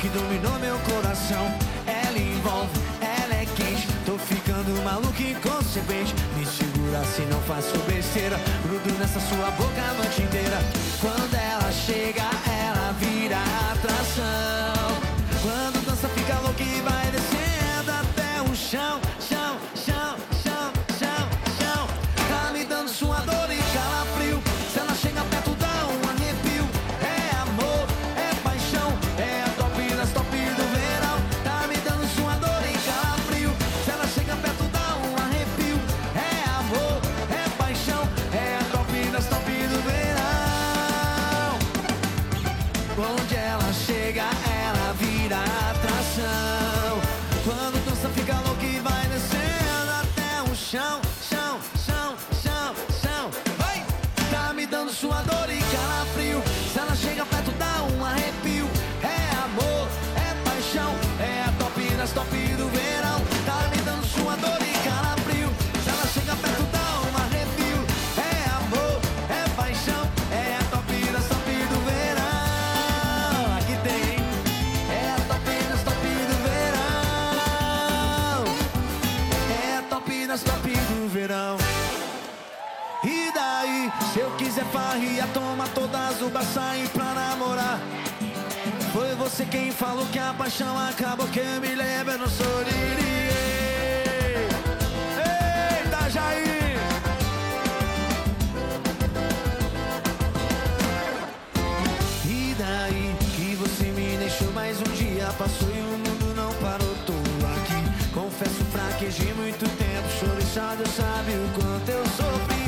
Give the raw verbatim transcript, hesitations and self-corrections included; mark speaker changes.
Speaker 1: que dominou meu coração. Ela envolve, ela é quente. Tô ficando maluco e inconsequente. Me segura se não faço besteira. Grudo nessa sua boca a noite inteira. Quando ela chega, ela vira atração. Quando dança fica louca e vai descendo até o chão. Chão, chão, chão, chão, chão. Tá me dando sua dor e calafrio. Se ela chega perto dá um arrepio. É amor, é paixão, é a top das top do verão. Tá me dando sua dor e calafrio. Se ela chega perto dá um arrepio. É amor, é paixão, é a top das top do verão. Onde ela chega, ela vira atração. Quando dança fica louca e vai descendo até o chão. Chão, chão, chão, chão. Vai! Tá me dando sua dor e calafrio. Se ela chega perto dá um arrepio. É amor, é paixão, é a top das top do verão. Tá me dando sua dor e calafrio. Se ela chega perto dá um arrepio. É amor, é paixão, é a top das top do verão. Aqui tem, é a top das top do verão. É a top das top do verão. E daí, se eu quiser farria, toma todas uvas, sair pra namorar. Foi você quem falou que a paixão acabou, que eu me lembro, eu não sou ninguém. Eita, Jair! E daí, que você me deixou mais um dia, passou e o mundo não parou, tô aqui. Confesso, fraquejei muito tempo, chorei só Deus sabe o quanto eu sofri.